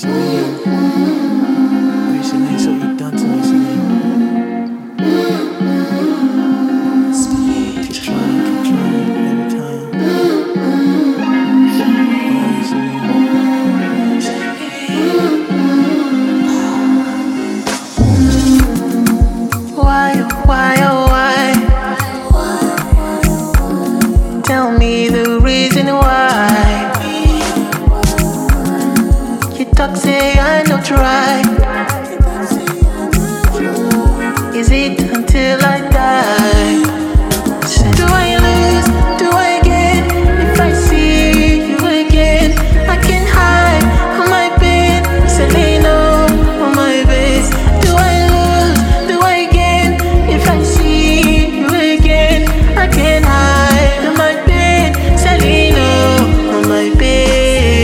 Celine, wait, Celine, so you done to me, Celine. Keep trying every time. Oh, Celine. Why, oh why? Tell me the reason why. You talk say I not right. Is it until I die? Do I lose? Do I gain? If I see you again, I can hide on my bed, Celine, on my bed. Do I lose? Do I gain? If I see you again, I can hide on my bed, Celine, on my bed.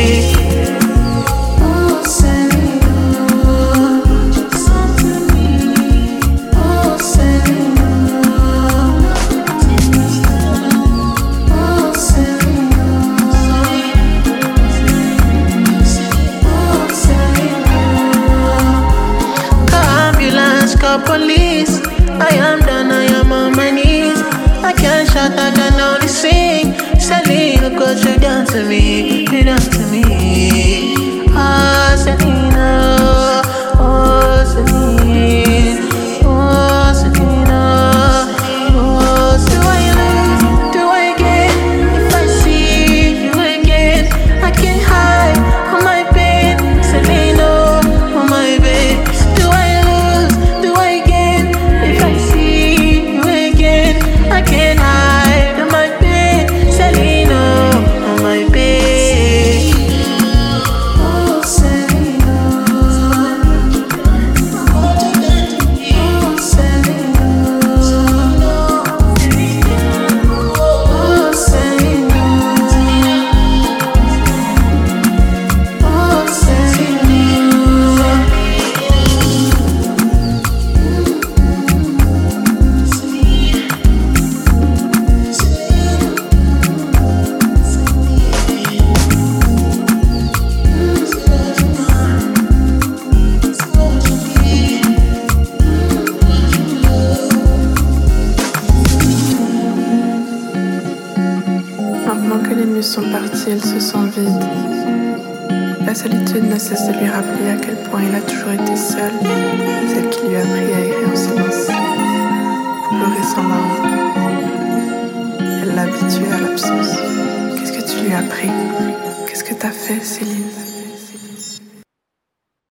Call police. I am done, I am on my knees. I can't shout, I can only sing. Celine, cause you down to me, you down to me. Ah, Celine, oh, Celine, oh, Celine, oh, do I lose? Do I gain? If I see you again, I can hide on my bed, Celine, on my bed. Do I I can't hide on my bed, Celine, on my bed. Oh, Celine, oh, Celine, oh, Celine, oh, Celine. Maintenant que les murs sont partis, elle se sent vide. La solitude ne cesse de lui rappeler à quel point il a toujours été seul, celle qui lui a appris à errer en silence, à pleurer sans larmes. Elle l'a habitué à l'absence. Qu'est-ce que tu lui as appris? Qu'est-ce que t'as fait, Céline?